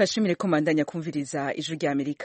Kashimire komandanya kumviriza ijwi rya Amerika.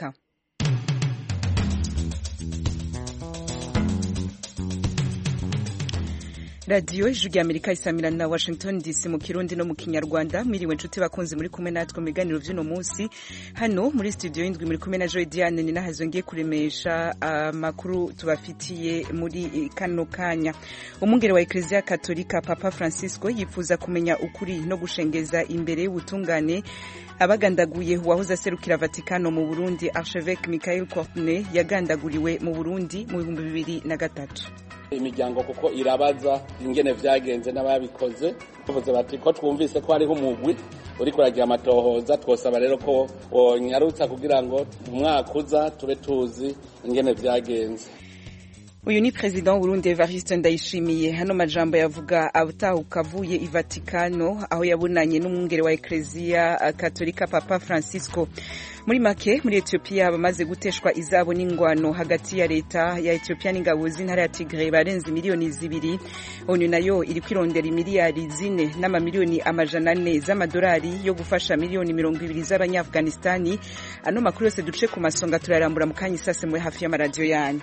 Radio ijwi rya Amerika isamira na Washington DC mu Kirundi no mu Kinyarwanda. Miriwe nshuti bakunzi muri kumwe natwe mu biganiro vy'uno munsi. Hano muri studio y'indwi muri kumwe na Joy Diane ni nahazongiye kuremesha amakuru tubafitiye muri kano kanya. Umwungere wa Ecclesia Katolika Papa Francisco yifuza kumenya ukuri no gushengeza imbere y'ubutungane abagandaguye uwahoze aserukira Vatikano mu Burundi Archevêque Michael Courtenay yagandaguriwe mu Burundi mu 2003. Imiryango kuko irabaza ingene vyagenze n'ababikoze bavuze bati ko twumvise ko hariho umugwi uri kuragira amatohoza twosaba rero ko nyarutsa kugira ngo umwaka uza tube tuzi ingene vyagenze. Uyu ni President w'Uburundi Evariste Ndayishimiye. Hano majambo yavuga abutahuka avuye i Vatikano aho yabonanye n'umwungere wa Ecclesia Katolika Papa Francisco. Muri make muri Ethiopia bamaze guteshwa izabo n'ingwano hagati ya leta ya Ethiopia n'ingabo z'intara ya Tigray barenze miliyoni 2. ONU nayo iri kwirondera miliyari 4 n'amamiliyoni 400 z'amadolari yo gufasha miliyoni 20 z'Abanyafganistani. Ano makuru yose duce ku masonga turarambura mu kanya isase muri hafi y'amaradio yanyu.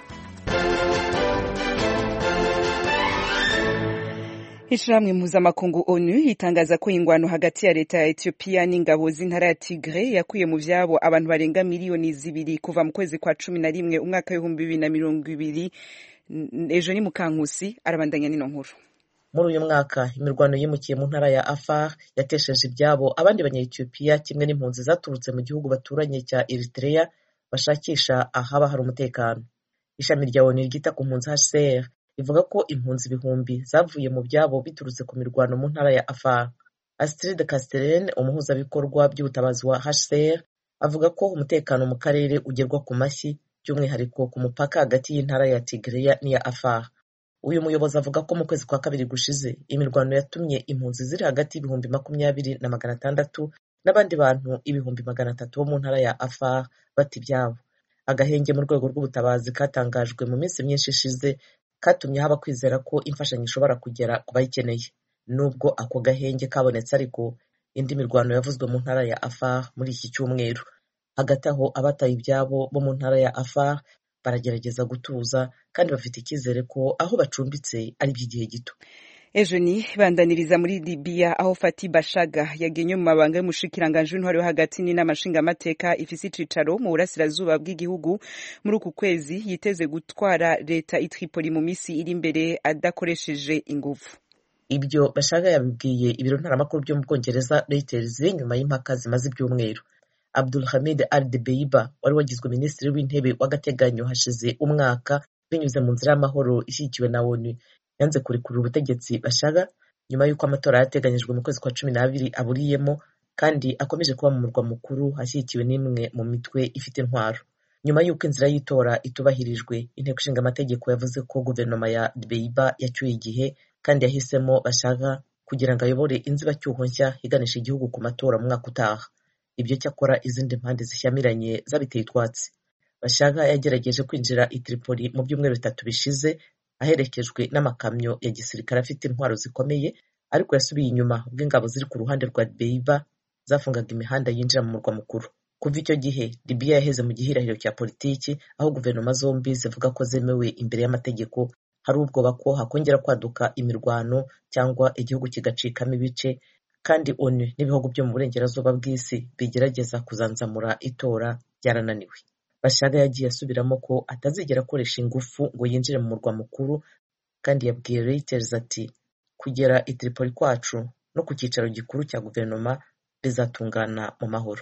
Ishirahamwe mpuzamakungu ONU itangaza ko ingwano hagati ya leta ya Ethiopia n'ingabo z'intara ya Tigray yakuye mu vyabo abantu barenga miliyoni 2 kuva mu kwezi kwa 11 umwaka wa 2020. Ejo ni Mukankusi arabandanya nino nkuru. Muri uyu mwaka imirwano yimukiye mu ntara ya Afar yatesheje ibyabo abandi banya-Ethiopia kimwe n'impunzi zaturutse mu gihugu baturanye cya Eritrea bashakisha ahaba hari umutekano. Ishami rya ONU ryita ku mpunzi HCR ivuga ko impunzi ibihumbi zavuye mu byabo biturutse ku mirwano mu ntara ya Afar. Astrid Castellane, umuhuzabikorwa by'ubutabazi wa HCR, avuga ko umutekano mu karere ugerwa ku mashyi by'umwihariko ku mupaka hagati y'intara ya Tigray n'iya Afar. Uyu muyobozi avuga ko mu kwezi kwa kabiri gushize imirwano yatumye impunzi ziri hagati y'ibihumbi 20 na 600 n'abandi bantu ibihumbi 300 bo mu ntara ya Afar bati ibyabo. Agahenge mu rwego rw'ubutabazi katangajwe mu minsi myinshi ishize katumye haba kwizera ko imfashanyo ishobora kugera ku bayikeneye. Nubwo ako gahenge kabonetse ariko indi mirwano yavuzwe mu ntara ya Afar muri iki cyumweru. Hagati aho abataye ibyabo bo mu ntara ya Afar baragerageza gutuza kandi bafite icyizere ko aho bacumbitse ari by'igihe gito. Ejo ni bandaniriza muri Libya aho Fati Bashaga yagenye mu mabanga y'umushikiranganje w'intwari wo hagati n'amashinga amateka ifise icicaro mu burasirazuba bw'igihugu. Muri uku kwezi yiteze gutwara leta i Tripoli mu misi iri imbere adakoresheje ingufu. Ibyo Bashaga yabibwiye ibiro ntaramakuru byo mu Bwongereza Reuters nyuma y'impaka zimaze ibyumweru. Abdul Hamid Al-Debeiba wari wagizwe minisitiri w'intebe w'agateganyo hashize umwaka binyuze mu nzira y'amahoro ishyigikiwe na ONU yanze kurekurira ubutegetsi Bashaga nyuma y'uko amatora yateganyijwe mu kwezi kwa 12 aburiyemo kandi akomeje kuba mu murwa mukuru hashyigikiwe n'imwe mu mitwe ifite intwaro. Nyuma y'uko inzira y'itora itubahirijwe inteko ishinga amategeko yavuze ko guverinoma ya Debeiba yacyuye igihe kandi yahisemo Bashaga kugira ngo ayobore inzibacyuho nshya iganisha igihugu ku matora mu mwaka utaha. Ibyo cyakora izindi mpande zishyamiranye zabiteye itwatsi. Bashaga yagerageje kwinjira i Tripoli mu byumweru 3 bishize aherekejwe n'amakamyo ya gisirikare afite intwaro zikomeye, ariko yasubiye inyuma ubwo ingabo ziri ku ruhande rwa Debeiba zafungaga imihanda yinjira mu murwa mukuru. Kuva icyo gihe Libya yaheze mu gihirahiro cya politiki aho guverinoma zombi zivuga ko zemewe imbere y'amategeko. Hari ubwoba ko hakongera kwaduka imirwano cyangwa igihugu kigacikamo ibice, kandi ONU n'ibihugu byo mu burengerazuba bw'isi bigerageza kuzanzamura itora byarananiwe. Bashaga yagiye asubiramo ko atazigera akoresha ingufu ngo yinjire mu murwa mukuru, kandi yabwiye Reuters ati kugera i Tripoli kwacu no ku cyicaro gikuru cya guverinoma bizatungana mu mahoro.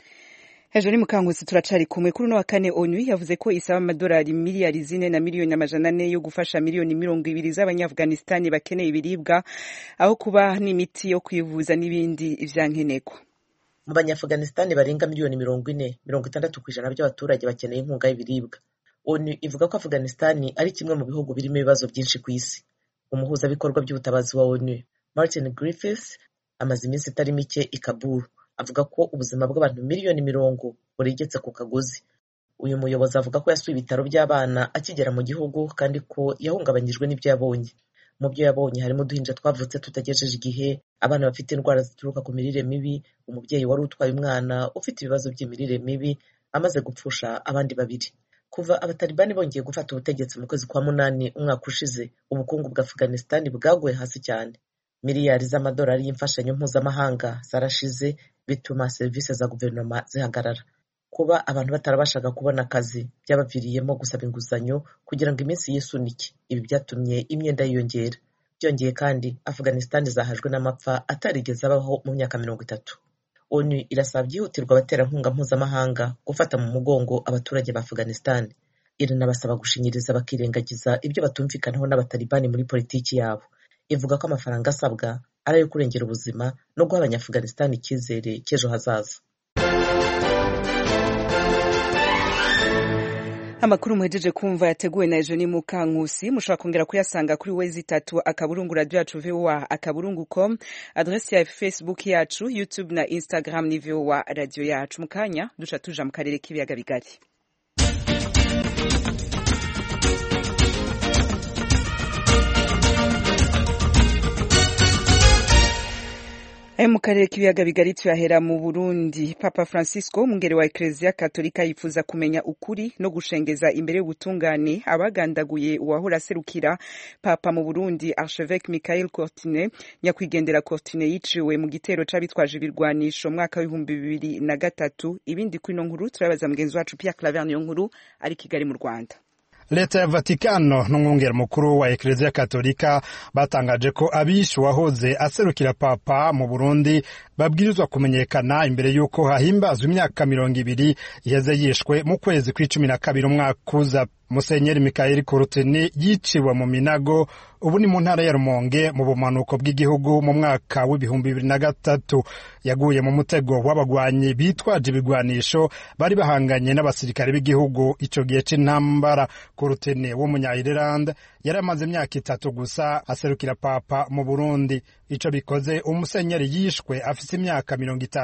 Ejo ni Mukankusi turacari kumwe. Kuri no wa kane ONU yavuze ko isaba amadolari miliyari 4 na miliyoni 400 yo gufasha miliyoni 20 z'Abanyafganistani bakeneye ibiribwa aho kuba n'imiti yo kwivuza n'ibindi vyankeneko. Mu Banyafganistani barenga miliyoni 40, 60% by'abaturage bakeneye inkunga y'ibiribwa. ONU ivuga ko Afghanistani ari kimwe mu bihugu birimo ibibazo byinshi ku isi. Umuhuzabikorwa by'ubutabazi wa ONU Martin Griffiths amaze iminsi itari mike i Kabul avuga ko ubuzima bw'abantu miliyoni 40 burigetse ku kagozi. Uyu muyobozi avuga ko yasuye ibitaro by'abana akigera mu gihugu kandi ko yahungabanyijwe n'ibyo yabonye. mu byo yabonye harimo uduhinja twavutse tutagejeje igihe, abana bafite indwara zituruka ku mirire mibi, umubyeyi wari utwaye umwana ufite ibibazo by'imirire mibi amaze gupfusha abandi 2. Kuva abatalibani bongeye gufata ubutegetsi mu kwezi kwa munani umwaka ushize, ubukungu bwa Afghanistan bwaguye hasi cyane. Miliyari z'amadolari y'imfashanyo mpuzamahanga zarashize, bituma serivisi za guverinoma zihagarara. Kuba abantu batarabashaga kubona akazi byabaviriyemo gusaba inguzanyo kugira ngo iminsi yisunike. Ibi byatumye imyenda yiyongera. Byongeye kandi Afghanistan zahajwe n'amapfa atarigeze abaho mu myaka 30. ONU irasaba byihutirwa abaterankunga mpuzamahanga gufata mu mugongo abaturage ba Afghanistan. Iranabasaba gushinyiriza bakirengagiza ibyo batumvikanaho n'abatalibani muri politiki yabo. Ivuga ko amafaranga asabwa ari ayo kurengera ubuzima no guha Abanya-Afghanistan icyizere cy'ejo hazaza. Amakuru muhejeje kumva yateguwe na Eugenie Mukankusi, mushobora kongera kuyasanga kuri www.radio.voa.com, adresse ya Facebook yacu, YouTube na Instagram ni VOA radio yacu. Mukanya duca tuja mu karere k'ibiyaga bigari. Mu karere k'ibiyaga bigari tuyahera mu Burundi. Papa Francisco umwungere wa Ecclesia Katolika yifuza kumenya ukuri no gushengeza imbere y'ubutungane abagandaguye uwahora aserukira Papa mu Burundi Archevêque Michael Courtine. Nyakwigendera Courtine yiciwe mu gitero c'abitwaje ibirwanisho mwaka wa 2003. Ibindi kuri no nkuru turabaza mugenzi wacu Pierre Claver niyo nkuru ari Kigali mu Rwanda. Leta ya Vatikano n'umwungere mukuru wa Ecclesia Katolika batangaje ko abishe wahoze aserukira Papa mu Burundi babwirizwa kumenyekana imbere yuko hahimbazwa imyaka 20 iheze yishwe mu kwezi kwa12 umwaka uza. Musenyeri Michael Courtine yiciwe mu Minago, ubu ni mu ntara ya Rumonge mu bumanuko bw'igihugu mu mwaka wa 2003. Yaguye mu mutego w'abagwanyi bitwaje ibigwanisho bari bahanganye n'abasirikare b'igihugu ico gihe c'intambara. Courtine w'umunya-Ireland yari amaze imyaka 3 gusa aserukira Papa mu Burundi. Ico bikoze umusenyeri yishwe afise imyaka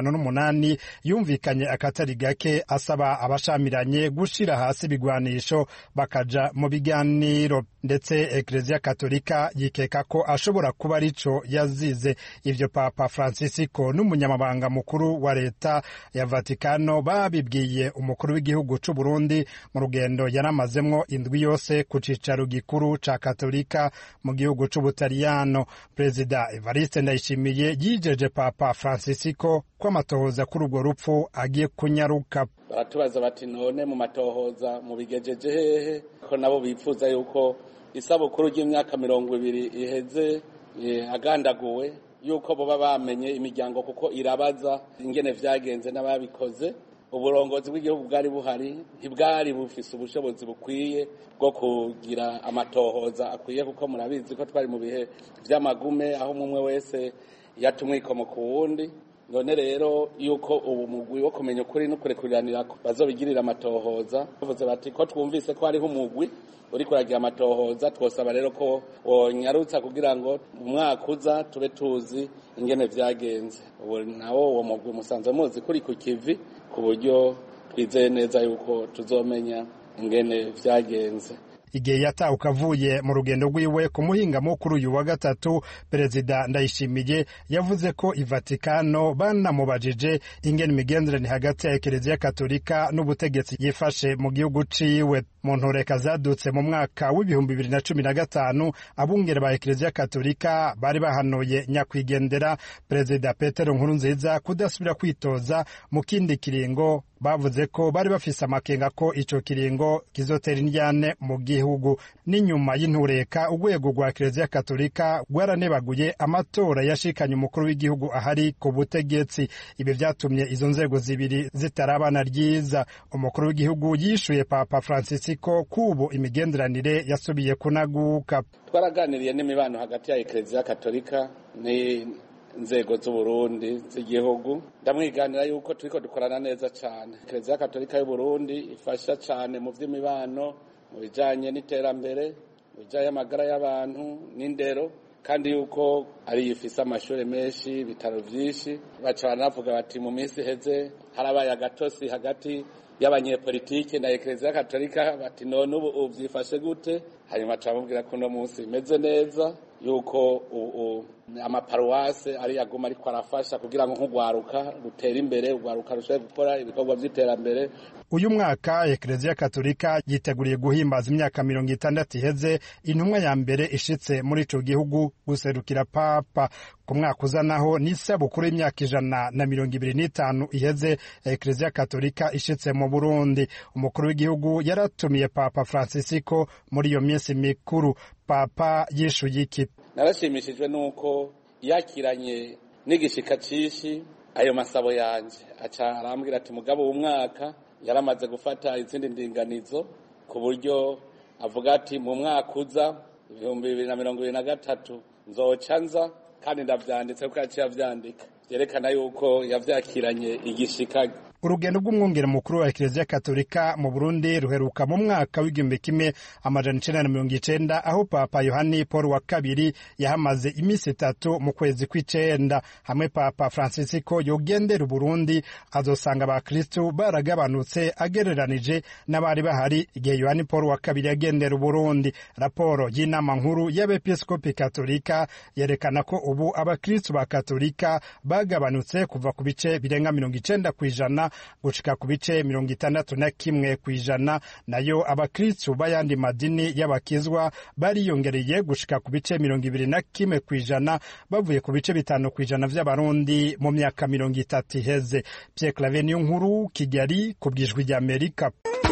58 yumvikanye akatari gake asaba abashamiranye gushira hasi ibigwanisho bakaja mu biganiro, ndetse Ecclesia Katolika yikeka ko ashobora kuba arico yazize. Ivyo Papa Francisco n'umunyamabanga mukuru wa leta ya Vatikano babibwiye umukuru w'igihugu c'u Burundi mu rugendo yaramazemwo indwi yose ku cicaro gikuru ca Katolika mu gihugu c'Ubutaliyano. Perezida Evariste Ndayishimiye yijeje Papa Francisco ko amatohoza kuri urwo rupfu agiye kunyaruka. Baratubaza bati none mu matohoza mu bigejeje hehe ko nabo bifuza yuko isabukuru y'imyaka 20 iheze agandaguwe yuko boba bamenye imiryango kuko irabaza ingene vyagenze n'ababikoze. Uburongozi bw'igihugu bwari buhari ntibwari bufise ubushobozi bukwiye bwo kugira amatohoza akwiye, kuko murabizi ko twari mu bihe vy'amagume aho umwe wese yatumwikomo ku wundi. None rero yuko ubu mugwi wo kumenya ukuri no kurekuriranira bazobigirira amatohoza, bavuze bati ko twumvise ko hariho umugwi uri kuragira amatohoza, twosaba rero ko wonyarutsa kugira ngo umwaka uza tube tuzi ingene vyagenze. Ubu nawo uwo mugwi musanze muzi kuri ku kivi ku buryo twizeye neza yuko tuzomenya ingene vyagenze. Igihe yatahuka avuye mu rugendo rwiwe ku muhinga mukuru uyu wa gatatu, Perezida Ndayishimiye yavuze ko i Vatikano banamubajije ingene imigenderanire hagati ya Ecclesia Katolika n'ubutegetsi yifashe mu gihugu ciwe. Mu ntoreka zadutse mu mwaka wa 2015 abungere ba Ecclesia Katolika bari bahanuye nyakwigendera Perezida Petero Nkurunziza kudasubira kwitoza mu kindi kiringo. Bavuze ko bari bafise amakenga ko ico kiringo kizotera indyane mu gihugu. N'inyuma y'intureka urwego rwa Ecclesia Katolika rwaranebaguye amatora yashikanye umukuru w'igihugu ahari ku butegetsi. Ibi vyatumye izo nzego zibiri zitarabana ryiza. Umukuru w'igihugu yishuye Papa Francisco kubo imigenderanire yasubiye kunaguka. Twaraganiriye n'imibano hagati ya Ecclesia Katolika inzego z'u Burundi z'igihugu, ndamwiganira yuko turiko dukorana neza cyane. Ecclesia Katolika y'u Burundi ifasha cyane mu vy'imibano, mu bijanye n'iterambere, mu bijanye amagara y'abantu n'indero, kandi yuko ari ifise amashuri menshi, bitaro vyinshi. Baca banavuga bati mu minsi heze harabaye agatosi hagati y'abanyepolitike na Ecclesia Katolika, bati none ubu uvyifashe gute? Hanyuma camubwira ko no munsi imeze neza, yuko amaparuwase ari yaguma ariko arafasha kugira ngo nk'ugwaruka rutere imbere, ugwaruka rushobore gukora ibikorwa by'iterambere. Uyu mwaka Eklezia Katolika yiteguriye guhimbaza imyaka 60 iheze intumwa ya mbere ishitse muri ico gihugu guserukira Papa. Ku mwaka uzanaho ni isabukuru y'imyaka 125 iheze Eklezia Katolika ishitse mu Burundi. Umukuru w'igihugu yaratumiye Papa Francisco muri iyo minsi mikuru. Papa yishuye iki? Narashimishijwe nuko yakiranye n'igishika cishi ayo masabo yanje, aca arambwira ati mugabo umwaka yaramaze gufata izindi ndinganizo ku buryo avuga ati mu mwaka uza 2023 nzoca nza kandi ndavyanditse ko yaciye avyandika, yerekana yuko yavyakiranye igishika. Urugendo rw'umwungere mukuru wa Eklezia Katolika mu Burundi ruheruka mu mwaka w'1990 aho Papa Yohani Paul wa kabiri yahamaze imisi 3 mu kwezi kw'icenda. Hamwe Papa Francisco yogendera Burundi azosanga abakristo baragabanutse agereranije n'abari bahari igihe Yohani Paul wa kabiri yagendera Burundi. Raporo y'inama nkuru y'abepiskopi Katolika yerekana ko ubu abakristo ba Katolika bagabanutse kuva ku bice birenga 90% gushika ku bice 61%, nayo abakristo bayandi madini y'abakizwa bariyongereye gushika ku bice 21% bavuye ku bice 5% vy'abarundi mu myaka 30 iheze. Pierre Claver Niyonkuru, Kigali, ku bw'Ijwi ry'Amerika.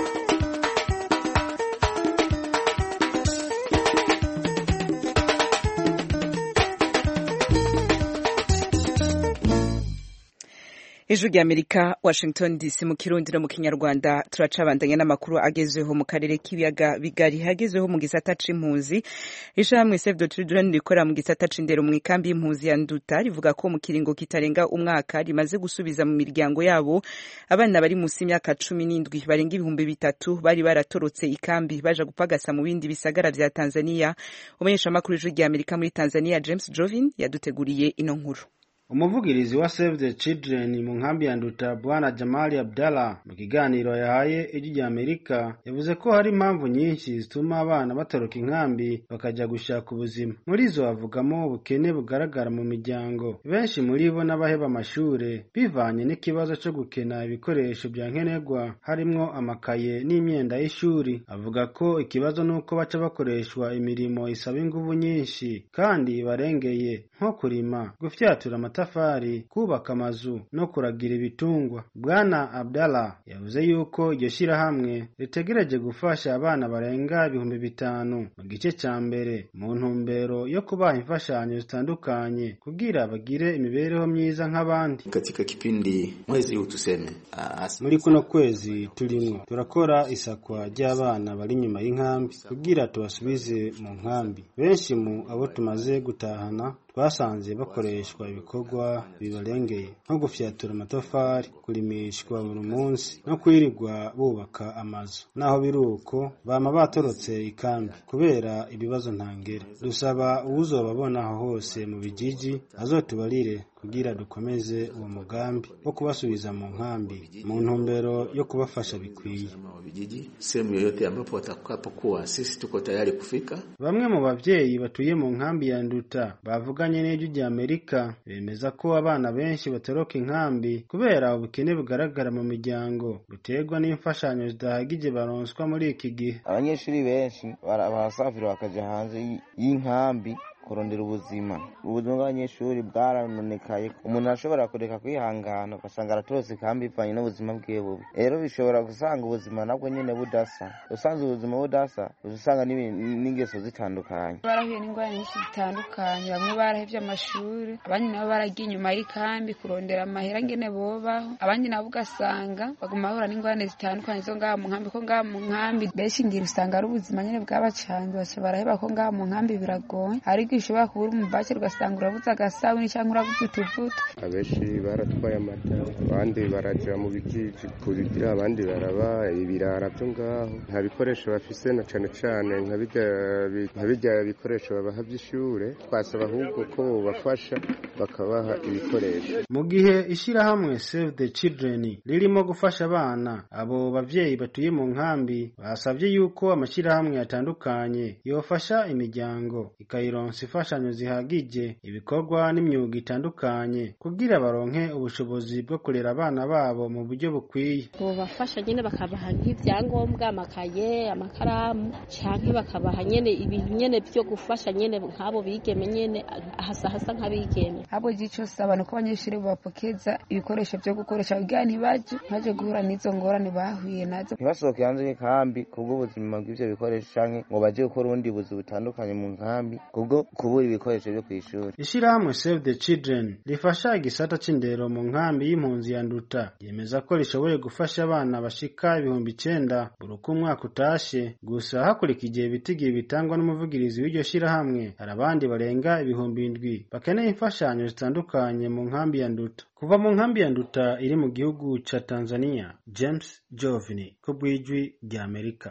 Ijwi ry'Amerika, Washington DC, mu Kirundi no mu Kinyarwanda. Turacabandanya n'amakuru agezweho mu karere k'ibiyaga bigari. Hagezweho mu gisata c'impunzi, ishamwe Save the Children rikora mu gisata c'indero mu ikambi y'impunzi ya Nduta rivuga ko mu kiringo kitarenga umwaka rimaze gusubiza mu miryango yabo abana bari musi y'imyaka 17 barenga 3,000 bari baratorotse ikambi baja gupagasa mu bindi bisagara vya Tanzania. Umenyesha makuru Ijwi ry'Amerika muri Tanzania James Jovin yaduteguriye ino nkuru. Umuvugirizi wa Save the Children mu nkambi ya Nduta Bwana Jamali Abdallah mu kiganiro yahaye Ijwi ry'Amerika yavuze ko hari impamvu nyinshi zituma abana batoroka inkambi bakaja gushaka ubuzima. Muri zo avugamo ubukene bugaragara mu miryango, benshi muri bo n'abaheba amashure bivanye n'ikibazo cyo gukena ibikoresho bya nkenerwa harimwo amakaye n'imyenda y'ishuri. Avuga ko ikibazo nuko baca bakoreshwa imirimo isaba inguvu nyinshi kandi barengeye, nko kurima, gufyatura amatafari, kubaka amazu no kuragira ibitungwa. Bwana Abdallah yavuze yuko iryo shirahamwe ritegereje gufasha abana barenga 5,000 mu gice ca mbere mu ntumbero yo kubaha imfashanyo zitandukanye kugira bagire imibereho myiza nk'abandi. Katika kipindi mwezi huu tuseme muri kuno kwezi turimwo turakora isakwa ry'abana bari nyuma y'inkambi kugira tubasubize mu nkambi. Benshi mu abo tumaze gutahana twasanze bakoreshwa ibikorwa bibarengeye nko gufyatura amatafari, kurimishwa buri munsi no kwirirwa bubaka amazu. Naho biruko bama batorotse ikambi kubera ibibazo ntangere. Dusaba uzobabona aho hose mu bijiji azotubarire kugira dukomeze uwo mugambi wo kubasubiza mu nkambi mu ntumbero yo kubafasha bikwiye. Sehemu yoyote ambapo watakapokuwa sisi tuko tayari kufika. Bamwe mu bavyeyi batuye mu nkambi ya Nduta bavuganye n'Ijwi ry'Amerika bemeza ko abana benshi batoroka inkambi kubera ubukene bugaragara mu miryango buterwa n'imfashanyo zidahagije baronswa muri iki gihe. Abanyeshuri benshi barasafira bakaja hanze y'inkambi kurondera ubuzima bw'abanyeshuri bwaranonekaye. Umuntu ashobora kureka kwihangana ugasanga aratorotse ikambi ivanye n'ubuzima bwiwe bubi. Rero bishobora gusanga ubuzima nabwo nyene budasa. Usanze ubuzima budasa usanga n'ingeso zitandukanye. Barahuye n'ingwara nyinshi zitandukanye, bamwe barahevye amashuri, abandi nabo baragiye inyuma y'ikambi kurondera amahera ngene bobaho, abandi nabo ugasanga baguma bahura n'ingwara zitandukanye zo ngaha mu nkambi. Ko ngaha mu nkambi benshi ngira usanga ari ubuzima nyene bw'abacanze, baca baraheba ko ngaha mu nkambi biragoye. Ariko ushobora kubura umubake ugasanga urabuze agasabuni cyangwa urabuze utuvuta. Abenshi baratwaye amata, abandi baraja mu bikiji kubigira, abandi baraba ibirara byo ngaho. Nta bikoresho bafise na cane nka bijya bikoresho babaha by'ishure. Twasaba ahubwo ko bafasha bakabaha ibikoresho. Mu gihe ishirahamwe Save the Children ririmo gufasha abana, abo bavyeyi batuye mu nkambi basavye yuko amashirahamwe atandukanye yofasha imiryango ikayironsa imfashanyo zihagije ibikorwa n'imyuga itandukanye kugira baronke ubushobozi bwo kurera abana babo mu buryo bukwiye. Bafasha nyene bakabaha nk'ivyangombwa, amakaye, amakaramu, canke bakabaha nyene ibintu nyene byo gufasha nyene nk'abo bigeme nyene hasa nk'abigeme. Abo gico saba nuko abanyeshuri bapokeza ibikoresho byo gukoresha kugira ntibaje guhura n'izo ngorane bahuye nazo. Ntibasohoke hanze y'inkambi kubw'ubuzima bw'ivyo bikoresho canke ngo baje gukora ubundi buzi butandukanye mu nkambi kubwo kubura ibikoresho byo kw'ishuri. Ishirahamwe Save the Children rifasha igisata c'indero mu nkambi y'impunzi ya Nduta yemeza ko rishoboye gufasha abana bashika 9,000 buri uko umwaka utashe, gusa hakurikije ibitigiye bitangwa n'umuvugirizi w'iryo shirahamwe hari abandi barenga 7,000 bakeneye imfashanyo zitandukanye mu nkambi ya Nduta. Kuva mu nkambi ya Nduta iri mu gihugu ca Tanzania, James Jovini ku bw'ijwi rya Amerika.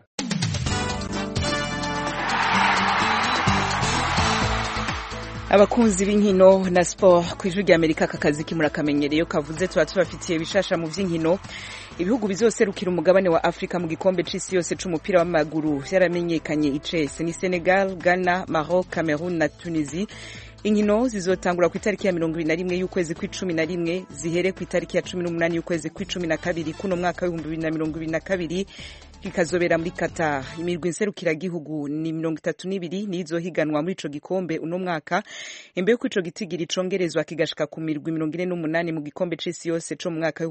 Abakunzi b'inkino na sport ku ijwi rya Amerika kakazi kimurakamenyereye kavuze tuba tubafitiye bishasha mu vy'inkino. Ibihugu bizoserukira umugabane wa Afrika mu gikombe c'isi yose c'umupira w'amaguru vyaramenyekanye icese ni Senegal, Ghana, Maroc, Cameroon na Tunisie. Inkino zizotangura ku itariki ya 21 y'ukwezi kwa11 zihere ku itariki ya 18 y'ukwezi kwa12 kuno mwaka wa 2022 kikazobera muri Qatar. Imirwi nserukiragihugu ni 32 nizohiganwa muri ico gikombe uno mwaka, imbere ko ico gitigiri congerezwa kigashika ku mirwi 48 mu gikombe c'isi yose co mu mwaka wa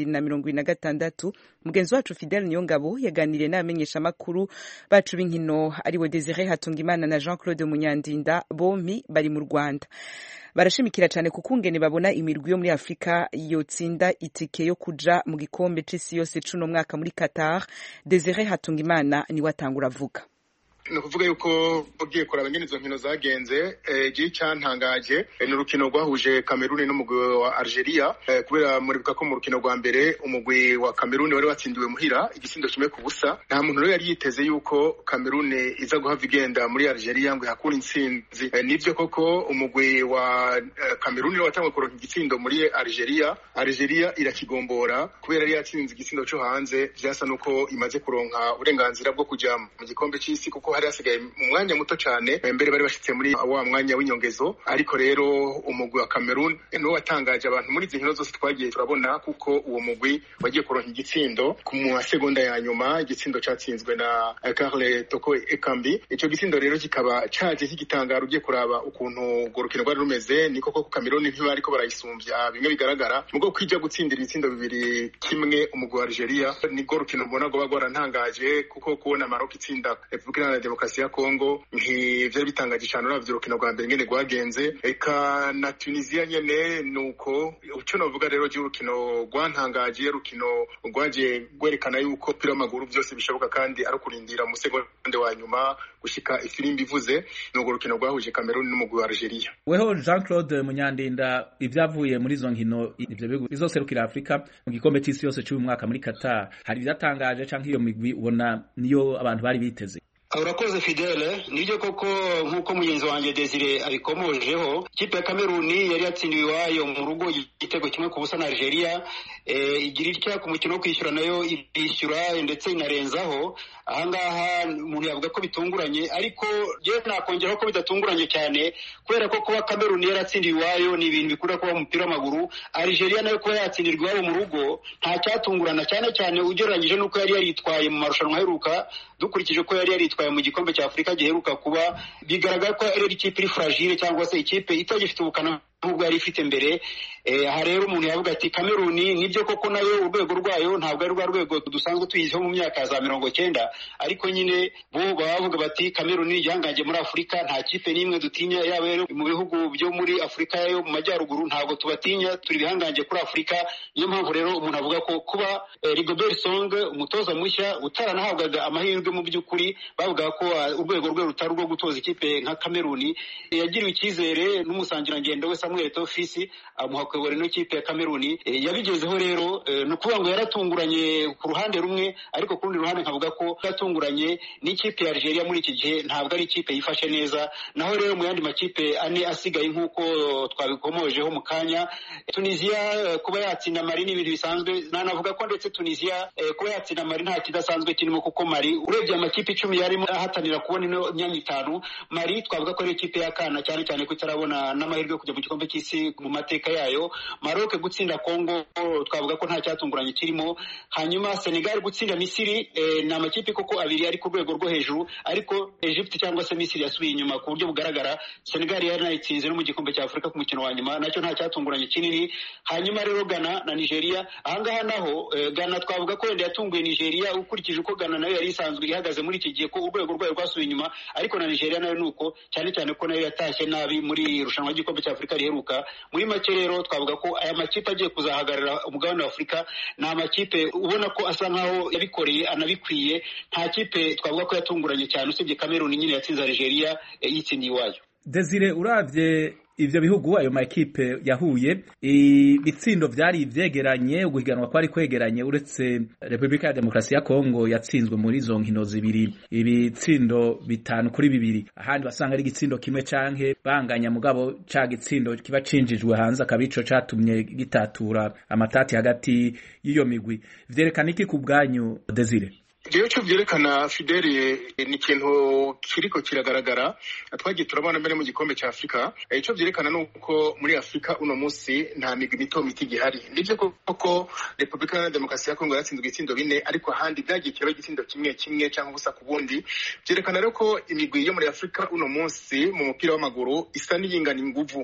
2026. Mugenzi wacu Fidel Niyongabo yaganiriye n'abamenyesha makuru bacu b'inkino ariwe Desire Hatungimana na Jean-Claude Munyandinda, bompi bari mu Rwanda. Barashimikira cyane kukungene babona imirwi yo muri Afrika yotsinda itike yo kuja mu gikombe c'isi yose cuno mwaka muri Qatar. Desire Hatungimana ni watangura avuga. Nukuvuga yuko ugiye kuraba ingene izo nkino zagenze gihe cyantangaje ni urukino rwahuje Cameroon n'umugwi wa Algeria kubera muribuka ko mu rukino rwa mbere umugwi wa Cameroon wari watsindiwe muhira igisindo kimwe ku busa. Nta muntu rero yari yiteze yuko Cameroon iza guhava igenda muri Algeria ngo ihakure intsinzi. Nivyo koko umugwi wa Cameroon watangwe kuronka igitsindo muri Algeria irakigombora kubera yari yatsinze igisindo cyo hanze, vyasa nuko imaze kuronka uburenganzira bwo kuja mu gikombe c'isi kuko hari hasigaye mu mwanya muto cyane, mbere bari bashitse muri wa mwanya w'inyongezo. Ariko rero umugwi wa Cameroon niwo watangaje abantu muri izi nkino zose twagiye turabona, kuko uwo mugwi wagiye kuronka igitsindo ku masegonda ya nyuma, igitsindo cyatsinzwe na Karle Toko Ekambi. Ico gitsindo rero kikaba caje kigitangara ugiye kuraba ukuntu urukino rwari rumeze. Niko ko Cameroon ntibariko barayisumbya bimwe bigaragara, mugo kwija gutsindira ibitsindo 2-1 umugwi wa Algeria niko rukino mbona ngo bagwarantangaje, kuko kubona Maroc itsinda Republika Demokarasi ya Kongo ntivyo bitangaje cyane uravye urukino rwa mbere ngene rwagenze. Eka na Tunisia nyene nuko uco novuga rero urukino rwantangaje, urukino rwaje gwerekana yuko umupira w'amaguru byose bishoboka kandi ari kurindira mu segonde wa nyuma gushika ifirimbi ivuze. Nuko urukino rwahuje Cameroon n'umugwi wa Algeria. Weho Jean-Claude Munyandinda, ibyavuye muri izo nkino ivyo bihugu bizoserukira Afrika mu gikombe c'isi yose cy'uyu mwaka muri Qatar, hari byatangaje canke iyo migwi ubona niyo abantu bari biteze? Urakoze Fidele, nibyo koko nkuko mugenzi wanjye Desire abikomojeho, ikipe ya Cameroon yari yatsindiwe iwayo mu rugo igitego kimwe ku busa na Algeria. Igira itya ku mukino wo kwishyura nayo ishyura ndetse inarenzaho. Ahangaha umuntu yavuga ko bitunguranye, ariko je nakongeraho ko bidatunguranye cyane kubera ko kuba Cameroon yaratsindiwe iwayo ni ibintu bikunda kuba mu mupira w'amaguru. Algeria nayo kuba yatsindirwa iwabo mu rugo nta cyatungurana, cyane ugereranyije nuko yari yaritwaye mu marushanwa aheruka. Dukurikije ko yari yaritwaye mu gikombe cya Afrika giheruka kuba, bigaragara ko ari ikipe iri fragile cyangwa se ikipe itagifite ubukana nubwo yari ifite mbere. Aha rero umuntu yavuga ati Cameroon nibyo koko nayo urwego rwayo ntabwo ari rwa rwego dusanzwe tuyizeho mu myaka za 90, ariko nyine bo bavuga bati Cameroon igihangange muri Afrika, nta kipe n'imwe dutinya, yaba rero mu bihugu byo muri Afrika yo mu majyaruguru ntabwo tubatinya, turi bihangange kuri Afrika. Niyo mpamvu rero umuntu avuga ko kuba Rigobert Song umutoza mushya utaranahabwaga amahirwe mu by'ukuri, bavuga ko urwego rwe rutari rwo gutoza ikipe nka Cameroon, yagiriwe icyizere n'umusangirangendo we Samuel Eto'o amuha kuyobora ino kipe ya Kameruni. Yabigezeho rero ni ukuvuga ngo yaratunguranye ku ruhande rumwe, ariko ku rundi ruhande nkavuga ko yatunguranye n'ikipe ya Algeria muri iki gihe ntabwo ari ikipe yifashe neza. Naho rero mu yandi makipe ane asigaye nk'uko twabikomojeho mu kanya, Tunisia kuba yatsinda Mali ni ibintu bisanzwe. Nanavuga ko ndetse Tunisia kuba yatsinda Mali nta kidasanzwe kirimo, kuko Mali urebye amakipe 10 yarimo ahatanira kubona ino myanya 5, Mali twavuga ko ari ikipe y'akana cyane cyane ko itarabona n'amahirwe yo kujya mu gikombe cy'isi mu mateka yayo. Maroc gutsinda Congo twavuga ko nta cyatunguranye kirimo. Hanyuma Senegal gutsinda Misiri ni amakipe koko abiri ari ku rwego rwo hejuru, ariko Egypt cyangwa se Misiri yasubiye inyuma ku buryo bugaragara. Senegal yari nayitsinze no mu gikombe cya Afurika ku mukino wa nyuma, nacyo nta cyatunguranye kinini. Hanyuma rero Ghana na Nigeria, ahangaha naho Ghana twavuga ko wenda yatunguye Nigeria ukurikije uko Ghana nayo yari isanzwe ihagaze muri iki gihe, ko urwego rwayo rwasubiye inyuma, ariko na Nigeria nayo nuko, cyane cyane ko nayo yatashye nabi muri rushanwa ry'igikombe cya Afurika riheruka. Muri make rero twavuga ko aya makipe agiye kuzahagarara umugabane wa Afurika ni amakipe ubona ko asa nkaho yabikoreye anabikwiye. Nta kipe twavuga ko yatunguranye cyane usibye Cameroon nyine yatsinze Algeria yitsindiye iwayo. Desire, uravye ivyo bihugu ayo makipe yahuye, ibitsindo vyari ivyegeranye, uguhiganwa kwari kwegeranye, uretse Republika ya Demokarasi ya Kongo yatsinzwe muri izo nkino zibiri ibitsindo 5-2. Ahandi basanga ari igitsindo kimwe canke banganya, mugabo ca gitsindo kiba cinjijwe hanze akabico catumye gitatura amatati hagati y'iyo migwi. Vyerekana iki ku bwanyu Desire? Rero cyo byerekana Fidele ni ikintu kiriko kiragaragara twagiye turabona mbere mu gikombe cya Afrika. Icyo byerekana nuko muri Afrika uno munsi nta migwi mito gihari. Nivyo koko Republika ya Demokarasi ya Kongo yatsinzwe igitsindo 4, ariko ahandi byagiye kiba igitsindo kimwe cyangwa ubusa ku bundi. Byerekana rero ko imigwi yo muri Afrika uno munsi mu mupira w'amaguru isa n'iyingana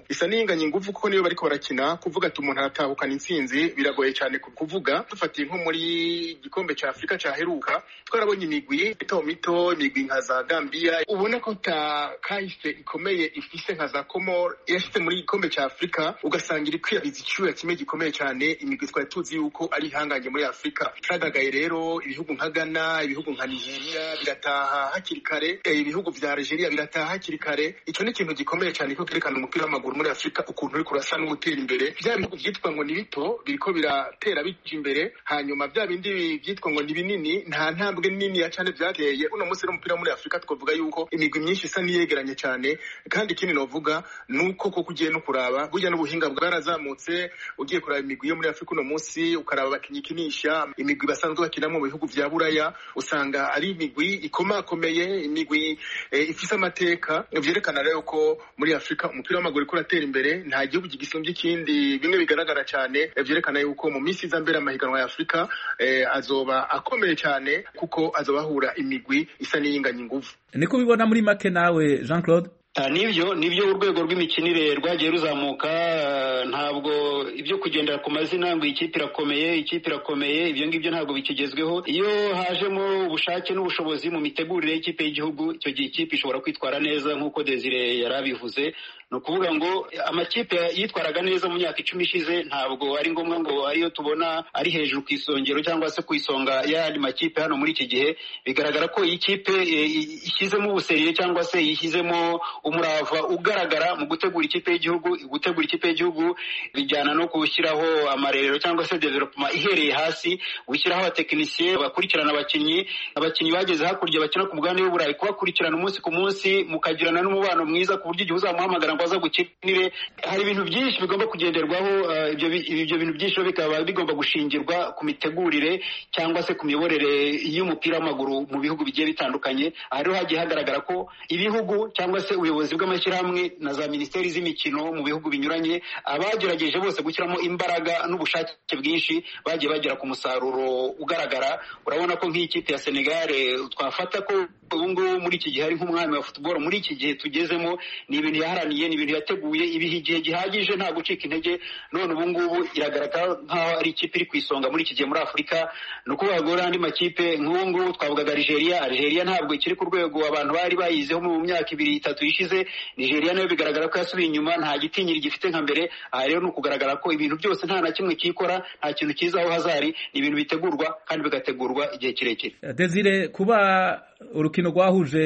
inguvu kuko niyo bariko barakina. Kuvuga ati umuntu aratahukana intsinzi biragoye cyane kuvuga. Dufatiye nko muri gikombe cya Afrika cyaheruka, twarabonye imigwi mito, imigwi nka za Gambia ubona ko ta kahise ikomeye ifise nka za Comor yashyize muri gikombe cya Afrika, ugasanga iri kwirabiza icyuya kimwe gikomeye cyane. Imigwi twari tuzi yuko ari ihanganye muri Afrika. Cyagagaye rero ibihugu nka Ghana, ibihugu nka Nigeria birataha hakiri kare, ibihugu vya Algeria birataha hakiri kare. Icyo ni ikintu gikomeye cyane ko kerekana umupira w'amaguru muri Afrika ukuntu uri kurasa n'ugutera imbere. Bya bihugu byitwa ngo ni bito biriko biratera bija imbere, hanyuma bya bindi byitwa ngo ni binini nta ntambwe nini ya cyane byateye. Uno munsi n'umupira muri Afrika twavuga yuko imigwi myinshi isa niyegeranye cyane, kandi ikindi novuga nuko koko ugiye no kuraba burya n'ubuhinga bwarazamutse. Ugiye kuraba imigwi yo muri Afrika uno munsi ukaraba abakinyi kinisha imigwi basanzwe bakina mu bihugu vya Buraya, usanga ari imigwi ikomakomeye, imigwi ifise amateka. Vyerekana rero ko muri Afrika umupira w'amaguru uriko uratera imbere, nta gihugu gisumbye ikindi. Bimwe bigaragara cyane vyerekana yuko mu minsi iza mbere amahiganwa ya Afrika azoba akomeye cyane, kuko azobahura imigwi isa n'iyinganya inguvu. Niko bibona muri make nawe Jean Claude? Nibyo urwego rw'imikinire rwagiye ruzamuka. Ntabwo ibyo kugendera ku mazina ngo ikipe irakomeye ibyo ngibyo ntabwo bikigezweho. Iyo hajemo ubushake n'ubushobozi mu mitegurire y'ikipe y'igihugu, icyo gihe ikipe ishobora kwitwara neza nk'uko Desire yarabivuze. Ni ukuvuga ngo amakipe yitwaraga neza mu myaka 10 ishize ntabwo ari ngombwa ngo ariyo tubona ari hejuru ku isongero cyangwa se ku isonga y'andi makipe hano muri iki gihe. Bigaragara ko iyi kipe ishyizemo ubuseriye cyangwa se yishyizemo umurava ugaragara mu gutegura ikipe y'igihugu. Bijyana no gushyiraho amarerero cyangwa se development ihereye hasi, gushyiraho abatekinisiye bakurikirana abakinnyi bageze hakurya bakina ku mugabane w'Uburayi, kubakurikirana umunsi ku munsi, mukagirana n'umubano mwiza ku buryo igihe uzamuhamagara ngo aza gukinire. Hari ibintu byinshi bigomba kugenderwaho. Ibyo bintu byinshi bikaba bigomba gushingirwa ku mitegurire cyangwa se ku miyoborere y'umupira w'amaguru mu bihugu bigiye bitandukanye. Aha rero hagiye hagaragara ko ibihugu cyangwa se ubuyobozi bw'amashyirahamwe na za minisiteri z'imikino mu bihugu binyuranye abagerageje bose gushyiramo imbaraga n'ubushake bwinshi bagiye bagera ku musaruro ugaragara. Urabona ko nk'ikipe ya Senegal twafata ko ubungubu muri iki gihe ari nk'umwami wa football muri iki gihe tugezemo. Ni ibintu yaharaniye, ni ibintu yateguye ibihe igihe gihagije, nta gucika intege. None ubungubu iragaragara nk'aho ari ikipe iri ku isonga muri iki gihe muri Afurika. Ni ukuvuga ngo andi makipe nk'ubungubu twavugaga Algeria ntabwo ikiri ku rwego abantu bari bayizeho mu myaka 2-3 ishize. Nigeria nayo bigaragara ko yasubiye inyuma, nta gitinyiri gifite nka mbere. Aha rero ni ukugaragara ko ibintu byose nta na kimwe kikora, nta kintu kizaho hazari. Ni ibintu bitegurwa kandi bigategurwa igihe kirekire. Desire, kuba urukino rwahuje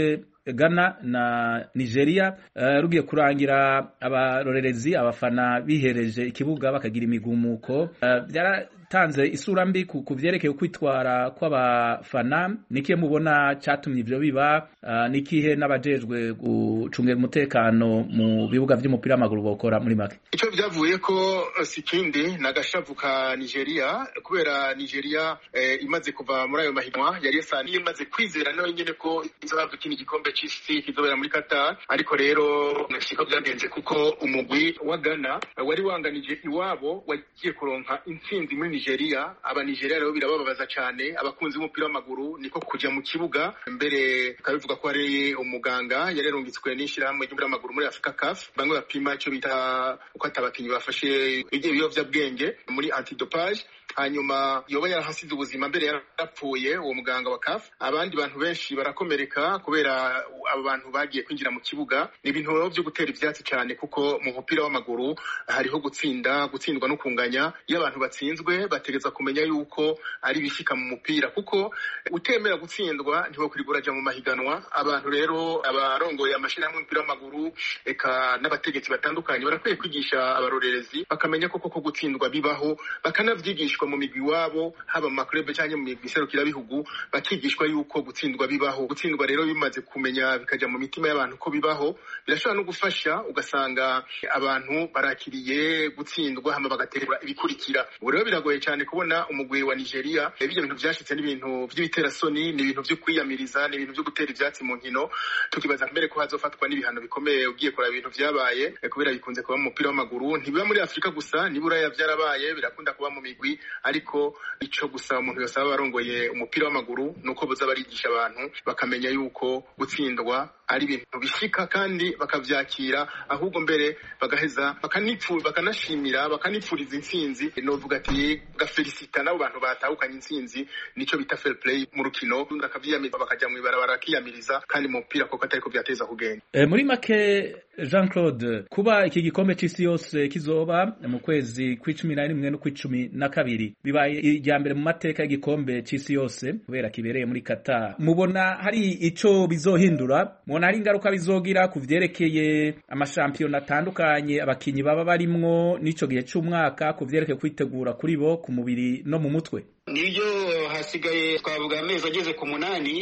Ghana na Nigeria rugiye kurangira abarorerezi abafana bihereje ikibuga bakagira imigumuko byaratanze isura mbi ku vyerekeye kwitwara kw'abafana nikiye mubona cyatumye ivyo biba nikihe n'abajejwe gucungira umutekano mu bibuga vy'umupira w'amaguru bokora muri make ico byavuye ko sikindi nagashavu ka Nigeria kubera Nigeria imaze kuva muri ayo mahiganwa yari yasani imaze kwizera nayo nyene ko izohabwa ikindi gikombe c'isi kizobera muri Qatar ariko rero Mexico byagenze kuko umugwi wa Ghana wari wanganije iwabo wagiye kuronka intsinzi muri Nigeria aba Nigeria rero birababaza cyane abakunzi b'umupira w'amaguru niko kuja mu kibuga mbere kabivuga ko ari umuganga yarerungitswe n'ishirahamwe ry'umupira w'amaguru muri Africa CAF bamwe bapima ico bita uko atabakinyi bafashe ibiyovyabwenge muri antidopage hanyuma yoba yarahasize ubuzima mbere yarapfuye uwo muganga wa CAF abandi bantu benshi barakomereka kubera abo bantu bagiye kwinjira mu kibuga ni ibintu byo gutera ivyatsi cyane kuko mu mupira w'amaguru hariho gutsindwa no kunganya iyo abantu batsinzwe bategeza kumenya yuko ari bishika mu mupira kuko utemera gutsindwa ntiho kuriguraja mu mahiganwa abantu rero abarongoye amashirahamwe y'umupira w'amaguru eka n'abategetsi batandukanye barakwiye kwigisha abarorerezi bakamenya koko ko gutsindwa bibaho bakanavyigishwa mu migwi wabo haba mu maklube cyangwa mu migwi serukira bihugu bakigishwa yuko gutsindwa bibaho gutsindwa rero bimaze kumenya bikaja mu mitima y'abantu ko bibaho birashobora no gufasha ugasanga abantu barakiriye gutsindwa hama bagaterwa ibikurikira ubu rero biragoye cyane kubona umugwi wa Nigeria ibyo bintu byashitse n'ibintu by'ibiterasoni n'ibintu byo kwiyamiriza n'ibintu byo gutera ivyatsi mu nkino tukibaza mbere ko hazofatwa n'ibihano bikomeye ugiye kora ibintu vyabaye kubera bikunze kuba mu mupira w'amaguru ntibiba muri Afrika gusa nibura yavyarabaye birakunda kuba mu migwi ariko ico gusa umuntu yosaba barongoye umupira w'amaguru nuko boza barigisha abantu bakamenya yuko gutsindwa ari ibintu bishika kandi bakavyakira ahubwo mbere bagaheza bakanashimira bakanipfuriza intsinzi novuga ati gafelicita nabo bantu batahukanye intsinzi nico bita fair play mu rukino bakavyiyamiriza bakaja mu ibarabara kiyamiriza kandi mu mupira koko atari ko vyateza kugenda muri make Jean Claude kuba iki gikombe c'isi yose kizoba mu kwezi kw'icumi no kw'icumi bibaye irya mbere mu mateka y'igikombe c'isi yose kubera kibereye muri Qatar mubona hari ico bizohindura mubona hari ingaruka bizogira ku vyerekeye amashampiyona atandukanye abakinyi baba barimwo n'ico gihe c'umwaka ku vyerekeye kwitegura kuri bo ku mubiri no mu mutwe nibyo hasigaye twavuga amezi ageze ku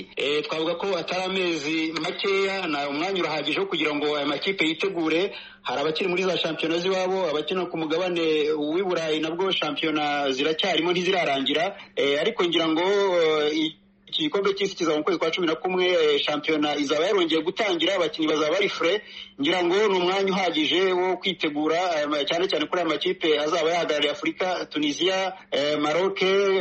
8 twavuga ko atari amezi makeya na umwanya urahagije wo kugira ngo aya makipe yitegure hari abakiri muri za shampiyona z'iwabo abakina ku mugabane w'i Burayi nabwo shampiyona ziracyarimo ntizirarangira ariko ngira ngo iki gikombe cy'isi kizaba mu kwezi kwa 11 shampiyona izaba yarongeye gutangira abakinnyi bazaba bari frais ngira ngo ni umwanya uhagije wo kwitegura cyane cyane kuri amakipe azaba yahagarariye Afurika Tunisia Maroc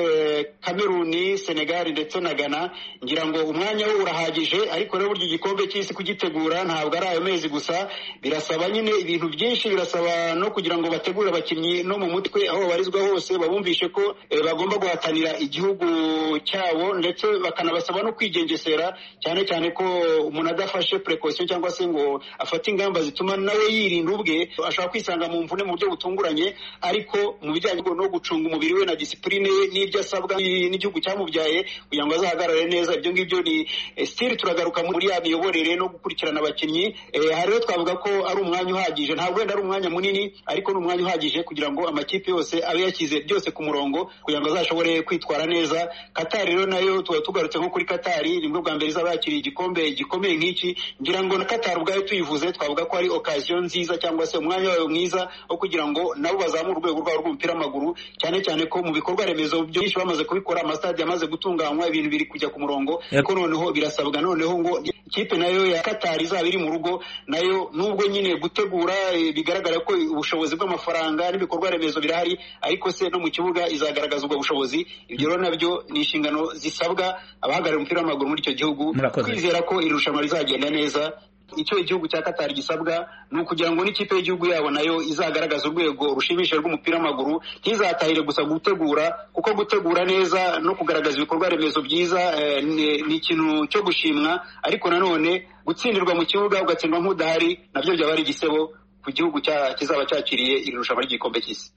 Cameroon Senegal ndetse na Ghana ngira ngo umwanya wo urahagije ariko rero buryo igikombe cy'isi kugitegura ntabwo ari ayo mezi gusa birasaba nyine ibintu byinshi birasaba no kugira ngo bategure abakinnyi no mu mutwe aho barizwa hose babumvishe ko bagomba guhatanira igihugu cyabo ndetse bakanabasaba no kwigengesera cyane cyane ko umuntu adafashe precaution cyangwa se ngo afate ingamba zituma nawe yirinda ubwe ashobora kwisanga mu mvune mu buryo butunguranye ariko mu bijyanye no gucunga umubiri we na discipline n'ibyo asabwa n'igihugu cyamubyaye kugira ngo azahagarare neza ibyo ngibyo ni still turagaruka muri ya miyoborere no gukurikirana abakinnyi hari rero twavuga ko ari umwanya uhagije ntabwo wenda ari umwanya munini ariko ni umwanya uhagije kugira ngo amakipe yose abe yakize byose ku murongo kugira ngo azashobore kwitwara neza Qatar rero nayo tugarutse nko kuri Qatar nibwo bwa mbere izaba yakiriye igikombe gikomeye nk'iki ngira ngo na Qatar ubwayo tuyivuze twavuga ko ari occasion nziza cyangwa se umwanya wayo mwiza wo kugira ngo nabo bazamure urwego rwabo rw'umupira w'amaguru cyane cyane ko mu bikorwa remezo byinshi bamaze kubikora amastade yamaze gutunganywa ibintu biri kujya ku murongo ko noneho birasabwa noneho ngo ikipe nayo ya Qatar izaba iri mu rugo nayo nubwo nyine gutegura bigaragara ko ubushobozi bw'amafaranga n'ibikorwa remezo birahari ariko se no mu kibuga izagaragaza ubwo bushobozi ibyo rero nabyo ni inshingano zisabwa abahagarariye umupira w'amaguru muri icyo gihugu kwizera ko iri rushanwa rizagenda neza icyo igihugu cya Qatar gisabwa ni ukugira ngo n'ikipe y'igihugu yabo nayo izagaragaza urwego rushimishije rw'umupira w'amaguru ntizatahire gusa gutegura kuko gutegura neza no kugaragaza ibikorwa remezo byiza ni ikintu cyo gushimwa ariko nanone gutsindirwa mu kibuga ugatsindwa nk'udahari nabyo byaba ari igisebo ku gihugu kizaba cyakiriye iri rushanwa ry'igikombe cy'isi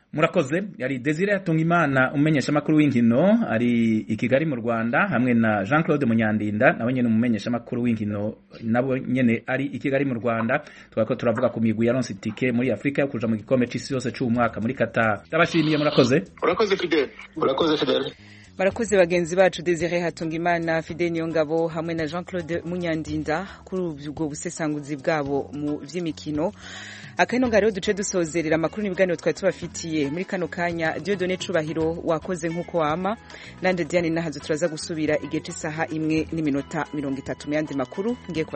murakoze. Yari Desire Hatungimana umenyesha makuru w'inkino ari i Kigali mu Rwanda, hamwe na Jean Claude Munyandinda nawe nyene umumenyesha makuru w'inkino nabo nyene ari i Kigali mu Rwanda. Twako turavuga ku migwi yaronse itike muri Afrika kuja mu gikombe c'isi yose c'umwaka muri Qatar. Ndabashimiye, murakoze. Urakoze Fidel. Barakoze bagenzi bacu Desire Hatungimana, Fidel Niyongabo hamwe na Jean Claude Munyandinda kuri ubwo busesanguzi bwabo mu vy'imikino. Akano ngaro duce dusozerera amakuru n'ibiganiro twari tubafitiye muri kano kanya. Dieudonné Cubahiro wakoze nkuko wama, nande Diane Nahazo turaza gusubira igihe cy'isaha 1:30 mu yandi makuru ngiye